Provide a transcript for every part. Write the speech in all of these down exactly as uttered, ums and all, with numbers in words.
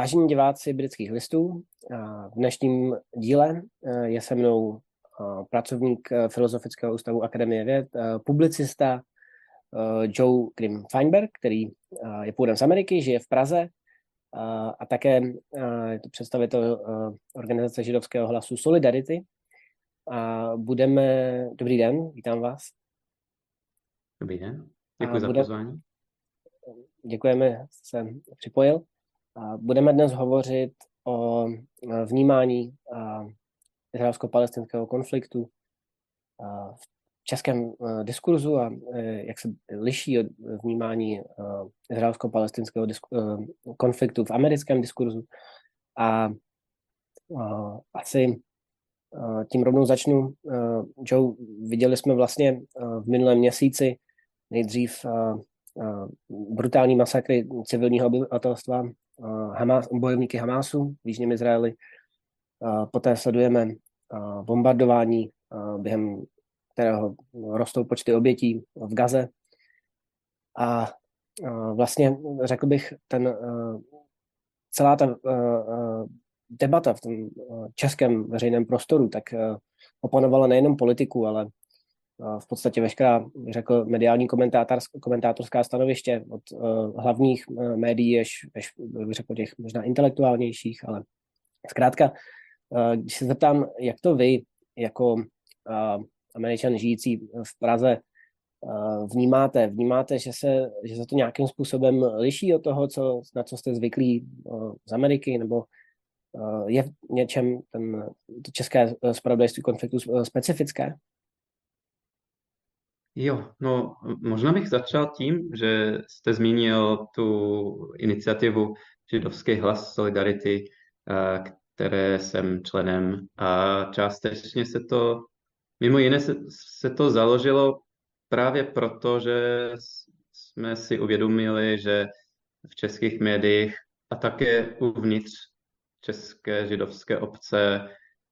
Vážení diváci Britských listů, v dnešním díle je se mnou pracovník Filozofického ústavu Akademie věd, publicista Joe Grim Feinberg, který je původem z Ameriky, žije v Praze a také je to představitel organizace židovského hlasu Solidarity. A budeme... Dobrý den, vítám vás. Dobrý den, děkuji za bude... pozvání. Děkujeme, že jste se připojil. A budeme dnes hovořit o vnímání izraelsko-palestinského konfliktu v českém diskurzu a jak se liší od vnímání izraelsko-palestinského konfliktu v americkém diskurzu. A asi tím rovnou začnu. Joe, viděli jsme vlastně v minulém měsíci nejdřív brutální masakry civilního obyvatelstva Hamas, bojovníky Hamásu v jižním Izraeli. Poté sledujeme bombardování, během kterého rostou počty obětí v Gaze. A vlastně řekl bych, ten, celá ta debata v tom českém veřejném prostoru tak oponovala nejenom politiku, ale v podstatě veškerá, řekl, mediální komentátorská stanoviště od uh, hlavních uh, médií, až, až řekl těch možná intelektuálnějších, ale zkrátka, uh, když se zeptám, jak to vy, jako uh, Američan žijící v Praze, uh, vnímáte, vnímáte, že se, že se to nějakým způsobem liší od toho, co, na co jste zvyklí uh, z Ameriky, nebo uh, je v něčem ten, to české zpravodajství konfliktu specifické? Jo, no možná bych začal tím, že jste zmínil tu iniciativu Židovský hlas Solidarity, které jsem členem, a částečně se to, mimo jiné se, se to založilo právě proto, že jsme si uvědomili, že v českých médiích a také uvnitř české židovské obce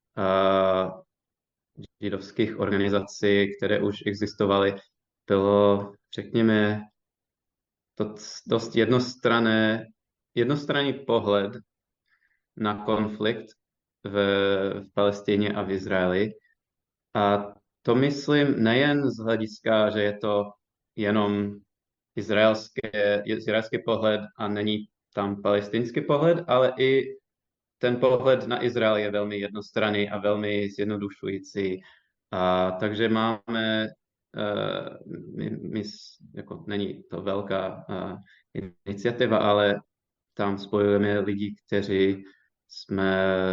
a židovských organizací, které už existovaly, bylo, řekněme, to dost jednostranné, jednostranný pohled na konflikt v, v Palestině a v Izraeli. A to myslím nejen z hlediska, že je to jenom izraelské, izraelský pohled a není tam palestinský pohled, ale i ten pohled na Izrael je velmi jednostranný a velmi zjednodušující. A takže máme, uh, my, my, jako není to velká uh, iniciativa, ale tam spojujeme lidi, kteří jsme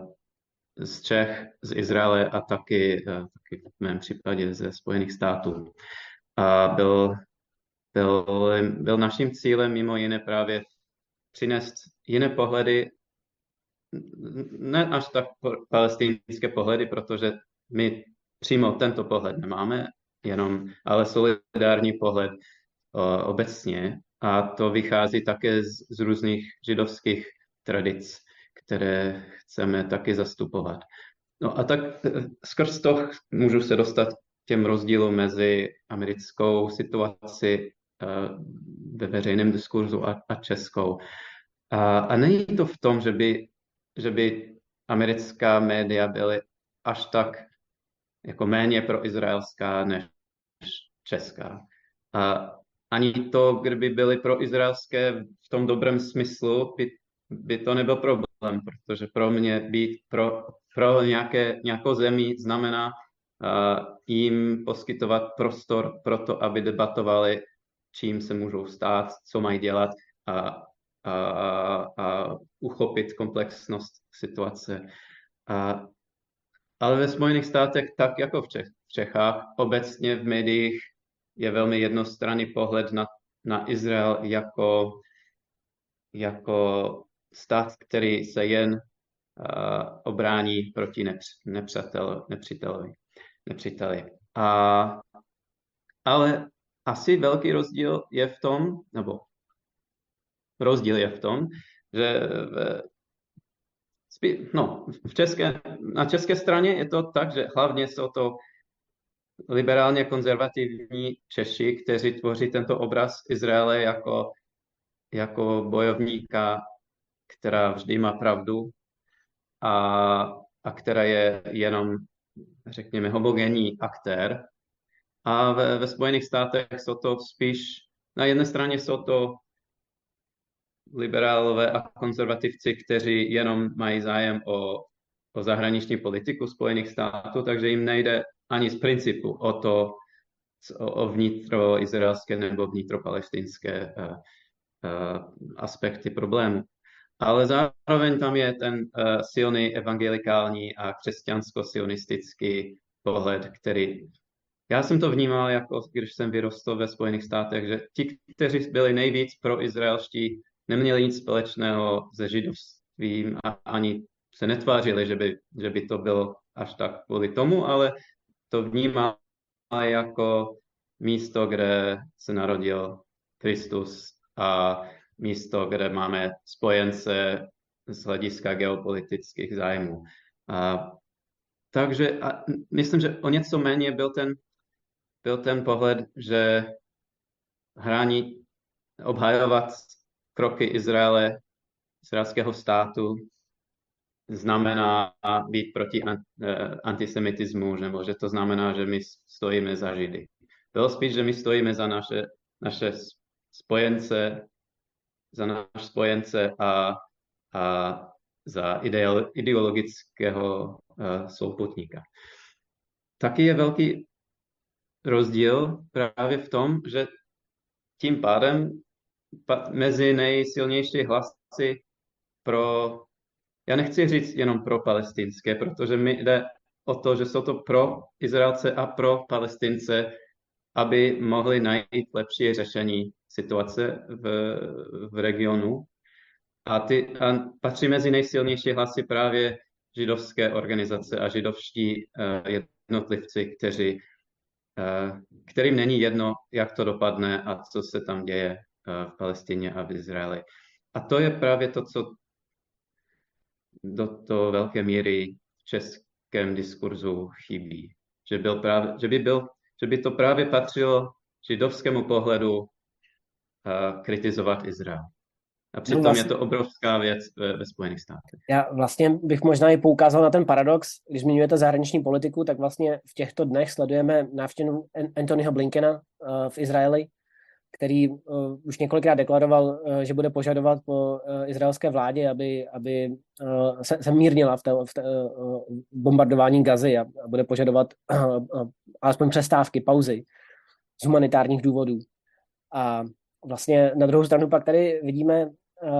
z Čech, z Izraele a taky, uh, taky v mém případě ze Spojených států. A byl, byl, byl naším cílem mimo jiné právě přinést jiné pohledy, ne až tak palestinské pohledy, protože my přímo tento pohled nemáme, jenom, ale solidární pohled o, obecně. A to vychází také z, z různých židovských tradic, které chceme taky zastupovat. No a tak skrz to můžu se dostat k těm rozdílům mezi americkou situací uh, ve veřejném diskurzu a, a českou. A, a není to v tom, že by že by americká média byly až tak jako méně proizraelská než česká. A ani to, kdyby byly proizraelské v tom dobrém smyslu, by, by to nebyl problém, protože pro mě být pro, pro nějaké, nějakou zemi znamená uh, jim poskytovat prostor pro to, aby debatovali, čím se můžou stát, co mají dělat a A, a uchopit komplexnost situace. A, ale ve Spojených státech, tak jako v, Čech, v Čechách, obecně v médiích je velmi jednostranný pohled na, na Izrael jako, jako stát, který se jen uh, obrání proti nepř, nepřetel, nepříteli. nepříteli. A, ale asi velký rozdíl je v tom, nebo rozdíl je v tom, že v, no, v české, na české straně je to tak, že hlavně jsou to liberálně konzervativní Češi, kteří tvoří tento obraz Izraele jako, jako bojovníka která vždy má pravdu a, a která je jenom, řekněme, homogenní aktér. A ve, ve Spojených státech jsou to spíš, na jedné straně jsou to liberálové a konzervativci, kteří jenom mají zájem o, o zahraniční politiku Spojených států, takže jim nejde ani z principu o to, o, o vnitroizraelské nebo vnitropalestinské uh, uh, aspekty problému. Ale zároveň tam je ten uh, silný evangelikální a křesťansko-sionistický pohled, který já jsem to vnímal, jako když jsem vyrostl ve Spojených státech, že ti, kteří byli nejvíc proizraelští, neměli nic společného se židovstvím a ani se netvářili, že by, že by to bylo až tak kvůli tomu, ale to vnímali jako místo, kde se narodil Kristus a místo, kde máme spojence z hlediska geopolitických zájmů. A, takže a myslím, že o něco méně byl ten byl ten pohled, že hrání, obhajovat kroky Izraele, izraelského státu, znamená být proti antisemitismu, nebo že to znamená, že my stojíme za Židy. Bylo spíš, že my stojíme za naše, naše spojence, za náš spojence a, a za ideologického uh, souputníka. Taky je velký rozdíl právě v tom, že tím pádem mezi nejsilnější hlasy pro, já nechci říct jenom pro palestinské, protože mi jde o to, že jsou to pro Izraelce a pro Palestince, aby mohli najít lepší řešení situace v, v regionu. A, ty, a patří mezi nejsilnější hlasy právě židovské organizace a židovští uh, jednotlivci, kteří kterým není jedno, jak to dopadne a co se tam děje v Palestině a v Izraeli. A to je právě to, co do to velké míry v českém diskurzu chybí. Že, byl právě, že, by, byl, že by to právě patřilo židovskému pohledu uh, kritizovat Izrael. A přitom no vlastně, je to obrovská věc ve, ve Spojených státech. Já vlastně bych možná i poukázal na ten paradox, když zmiňujete zahraniční politiku, tak vlastně v těchto dnech sledujeme návštěvu Antonyho Blinkena uh, v Izraeli, který uh, už několikrát deklaroval, uh, že bude požadovat po uh, izraelské vládě, aby, aby uh, se, se mírnila v, té, v té, uh, bombardování Gazy a, a bude požadovat uh, uh, alespoň přestávky, pauzy z humanitárních důvodů. A vlastně na druhou stranu pak tady vidíme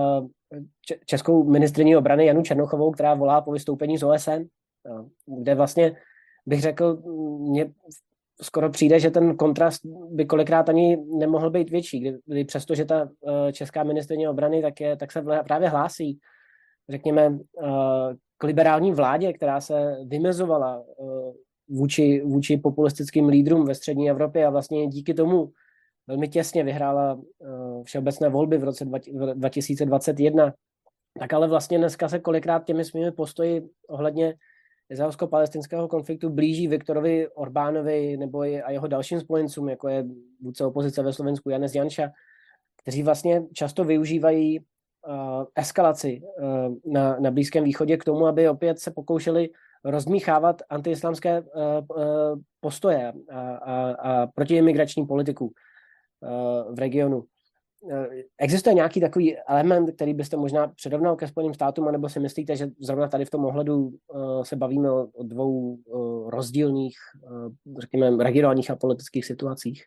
českou ministryni obrany Janu Černochovou, která volá po vystoupení z O S N, kde vlastně bych řekl, mně skoro přijde, že ten kontrast by kolikrát ani nemohl být větší, kdy přestože ta česká ministryně obrany tak, je, tak se právě hlásí, řekněme, k liberální vládě, která se vymezovala vůči, vůči populistickým lídrům ve střední Evropě a vlastně díky tomu velmi těsně vyhrála uh, všeobecné volby v roce dva tisíce dvacet jedna, tak ale vlastně dneska se kolikrát těmi svými postoji ohledně izraelsko-palestinského konfliktu blíží Viktorovi Orbánovi nebo i, a jeho dalším spojencům, jako je vůdce opozice ve Slovensku Janez Janša, kteří vlastně často využívají uh, eskalaci uh, na, na Blízkém východě k tomu, aby opět se pokoušeli rozmíchávat antiislámské uh, uh, postoje a, a, a protiimigrační politiku v regionu. Existuje nějaký takový element, který byste možná přirovnal ke Spojeným státům, anebo si myslíte, že zrovna tady v tom ohledu se bavíme o, o dvou rozdílných, řekněme, regionálních a politických situacích?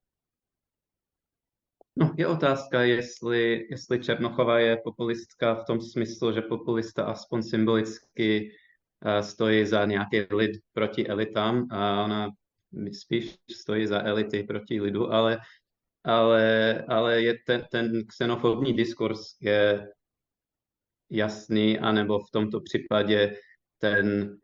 No, je otázka, jestli, jestli Černochová je populistka v tom smyslu, že populista aspoň symbolicky stojí za nějaký lid proti elitám a ona spíš stojí za elity proti lidu, ale ale, ale je ten, ten xenofobní diskurs je jasný, anebo v tomto případě ten,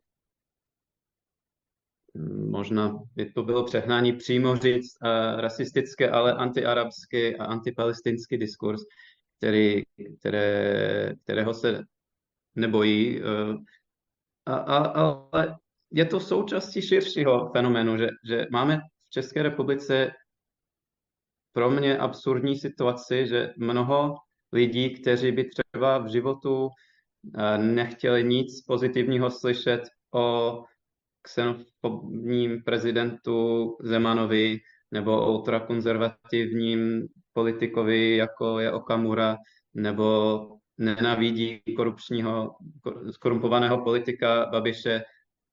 možná by to bylo přehnání přímo říct, uh, rasistické, ale antiarabský a antipalestinský diskurs, který, které, kterého se nebojí. Uh, a, a, ale je to součástí širšího fenoménu, že, že máme v České republice pro mě absurdní situaci, že mnoho lidí, kteří by třeba v životu nechtěli nic pozitivního slyšet o xenofobním prezidentu Zemanovi nebo o ultrakonzervativním politikovi, jako je Okamura, nebo nenávidí korupčního, skorumpovaného politika Babiše,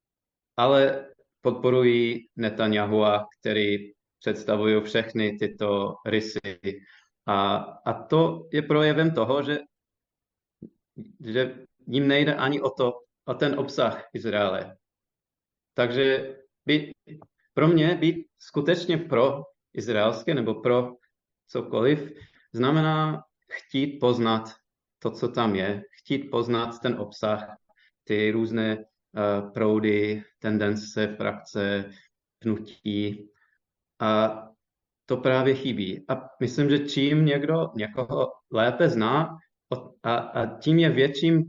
ale podporují Netanyahua, který představují všechny tyto rysy. A, a to je projevem toho, že, že jim nejde ani o to, o ten obsah Izraele. Takže být, pro mě být skutečně pro izraelské nebo pro cokoliv znamená chtít poznat to, co tam je, chtít poznat ten obsah, ty různé uh, proudy, tendence, frakce, pnutí. A to právě chybí. A myslím, že čím někdo někoho lépe zná a, a tím je větším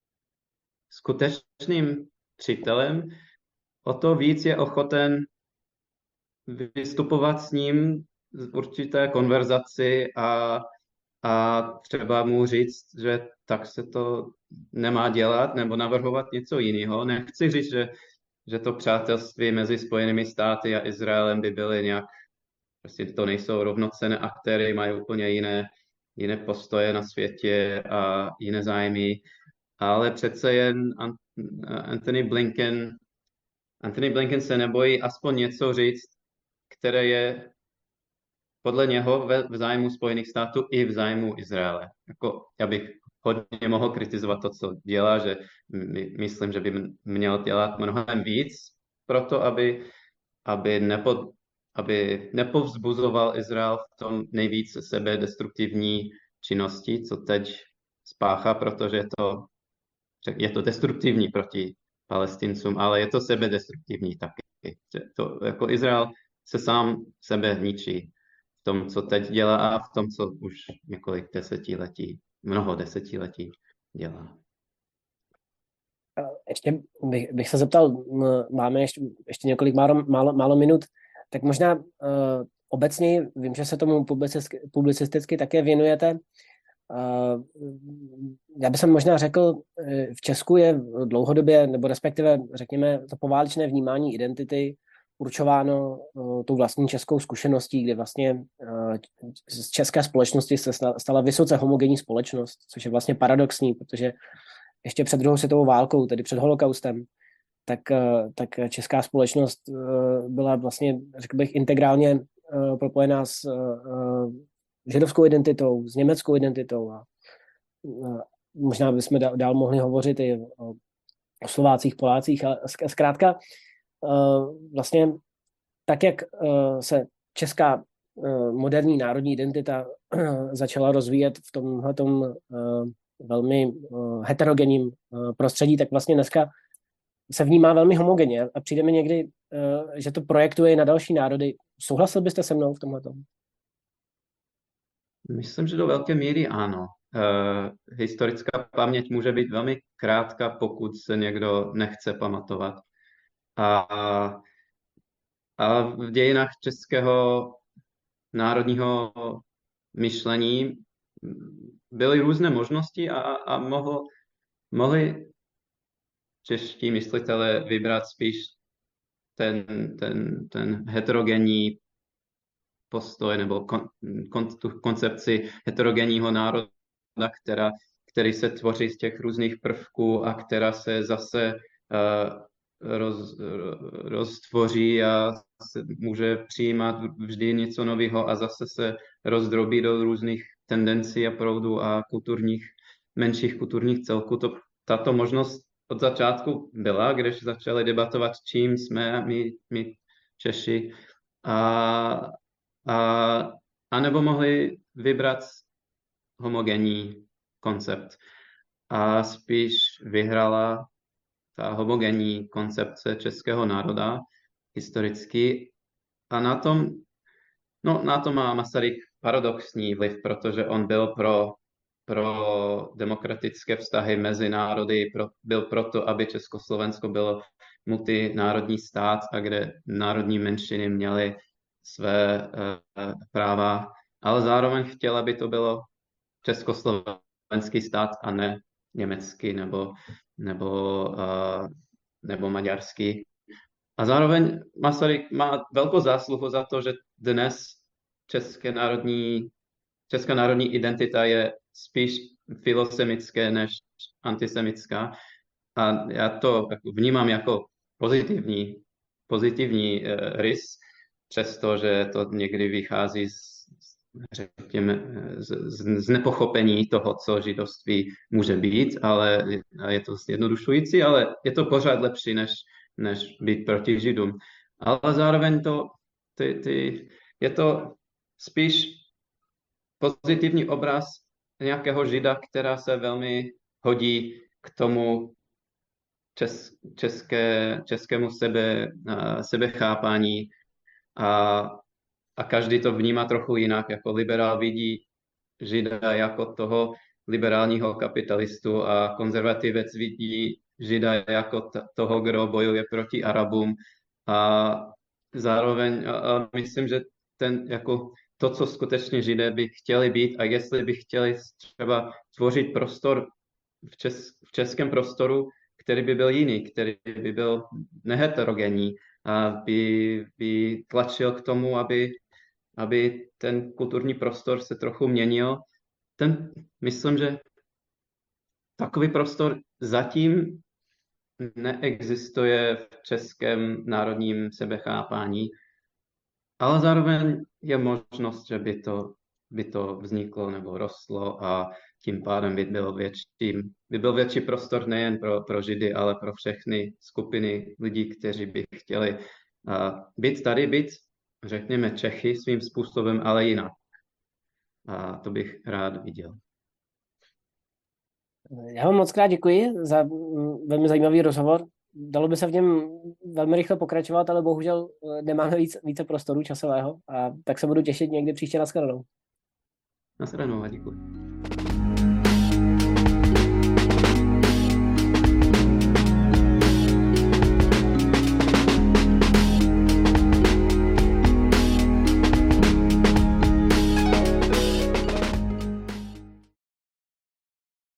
skutečným přítelem, o to víc je ochoten vystupovat s ním v určité konverzaci a, a třeba mu říct, že tak se to nemá dělat nebo navrhovat něco jiného. Nechci říct, že, že to přátelství mezi Spojenými státy a Izraelem by byly nějak, prostě to nejsou rovnocenné aktéry, mají úplně jiné, jiné postoje na světě a jiné zájmy, ale přece jen Antony Blinken Antony Blinken se nebojí aspoň něco říct, které je podle něho ve, v zájmu Spojených států i v zájmu Izraele. Jako, já bych hodně mohl kritizovat to, co dělá, že my, myslím, že by měl dělat mnohem víc pro to, aby, aby, nepo, aby nepovzbuzoval Izrael v tom nejvíc sebedestruktivní činnosti, co teď spáchá, protože je to, je to destruktivní proti Palestincům, ale je to sebedestruktivní taky. To, jako Izrael se sám sebe ničí v tom, co teď dělá a v tom, co už několik desetiletí, mnoho desetiletí dělá. Ještě bych, bych se zeptal, máme ještě, ještě několik málo, málo, málo minut, tak možná uh, obecně, vím, že se tomu publicisticky, publicisticky také věnujete. Uh, já bych možná řekl, v Česku je dlouhodobě, nebo respektive, řekněme, to poválečné vnímání identity určováno uh, tou vlastní českou zkušeností, kdy vlastně uh, z české společnosti se stala vysoce homogenní společnost, což je vlastně paradoxní, protože ještě před druhou světovou válkou, tedy před holokaustem, tak, uh, tak česká společnost uh, byla vlastně, řekl bych, integrálně uh, propojená s uh, židovskou identitou, s německou identitou. A, uh, možná bychom dál, dál mohli hovořit i o, o Slovácích, Polácích. A zkrátka, uh, vlastně tak, jak uh, se česká uh, moderní národní identita uh, začala rozvíjet v tomhletom uh, velmi uh, heterogenním uh, prostředí, tak vlastně dneska se vnímá velmi homogenně a přijde mi někdy, uh, že to projektuje na další národy. Souhlasil byste se mnou v tomhletom? Myslím, že do velké míry ano. Uh, historická paměť může být velmi krátká, pokud se někdo nechce pamatovat. A, a v dějinách českého národního myšlení byly různé možnosti a, a mohl, mohli čeští myslitelé vybrat spíš ten, ten, ten heterogenní postoj nebo kon, kon, tu koncepci heterogenního národa, která, který se tvoří z těch různých prvků a která se zase uh, roz, roztvoří a se může přijímat vždy něco nového a zase se rozdrobí do různých tendencí a proudů a kulturních, menších kulturních celků. To, tato možnost od začátku byla, když začali debatovat, čím jsme my, my Češi. A, a, a nebo mohli vybrat homogenní koncept. A spíš vyhrala ta homogenní koncepce českého národa historicky. A na tom, no, na to má Masaryk paradoxní vliv, protože on byl pro, pro demokratické vztahy mezi národy, pro, byl proto, aby Československo bylo multinárodní stát, a kde národní menšiny měly své uh, práva, ale zároveň chtěl, aby to bylo československý stát a ne německý nebo, nebo, uh, nebo maďarský. A zároveň Masaryk má velkou zásluhu za to, že dnes české národní, česká národní identita je spíš filosemické než antisemická. A já to vnímám jako pozitivní, pozitivní uh, rys, přestože to někdy vychází z, řekněme, z, z nepochopení toho, co židovství může být, ale je to zjednodušující, ale je to pořád lepší, než, než být proti židům. Ale zároveň to, ty, ty, je to spíš pozitivní obraz nějakého žida, která se velmi hodí k tomu čes, české, českému sebe, sebechápání a, a každý to vnímá trochu jinak. Jako liberál vidí žida jako toho liberálního kapitalistu a konzervativec vidí žida jako t- toho, kdo bojuje proti Arabům. A zároveň a, a myslím, že ten, jako to, co skutečně židé by chtěli být a jestli by chtěli třeba tvořit prostor v, čes, v českém prostoru, který by byl jiný, který by byl neheterogenní a by, by tlačil k tomu, aby, aby ten kulturní prostor se trochu měnil. Ten, myslím, že takový prostor zatím neexistuje v českém národním sebechápání, ale zároveň je možnost, že by to, by to vzniklo nebo rostlo a tím pádem by byl větší, by byl větší prostor nejen pro, pro Židy, ale pro všechny skupiny lidí, kteří by chtěli uh, být tady, být, řekněme, Čechy svým způsobem, ale jinak. A to bych rád viděl. Já vám moc krát děkuji za velmi zajímavý rozhovor. Dalo by se v něm velmi rychle pokračovat, ale bohužel nemáme víc, více prostoru časového, a tak se budu těšit někdy příště na shledanou. Na shledanou a děkuji.